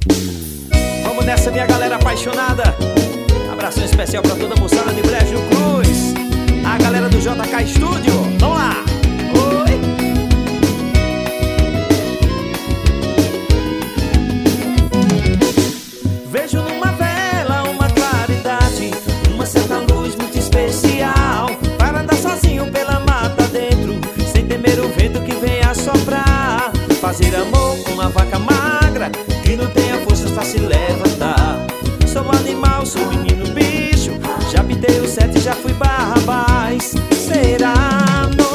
Vamos nessa, minha galera apaixonada. Abração especial pra toda a moçada de Brejo Cruz, a galera do JK Studio. Vamos lá! Oi! Vejo numa vela uma claridade, uma certa luz muito especial, para andar sozinho pela mata dentro, sem temer o vento que vem a soprar. Fazer amor com uma vaca magra, que não tenha forças pra se levantar. Sou animal, sou menino bicho, já pitei o sete, já fui Barrabás. Será?